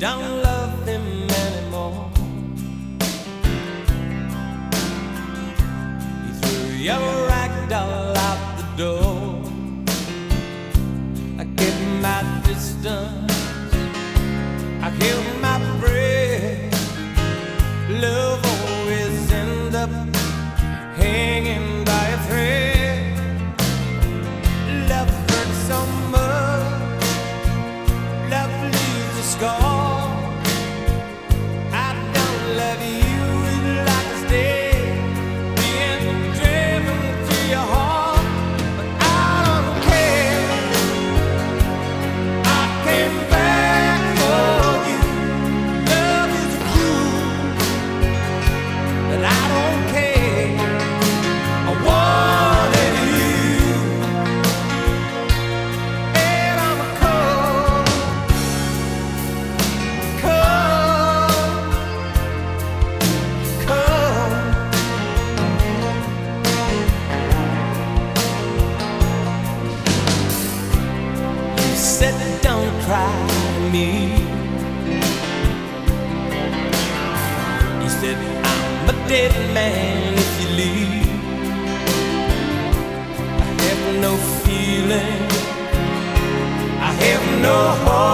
don't love him anymore. You threw your rag doll out the door. I kept my distance, I held my breath. Love always ends up hanging by a thread. Love hurts so much, love leaves a scar. I don't love you like a stay being driven to your heart, but I don't care. I came back for you. Love is cruel, but I don't care. I wanted you, and I'm a cold, cold, cold. You said don't cry me. You said I'm a dead man if you leave. I have no feeling, I have no heart.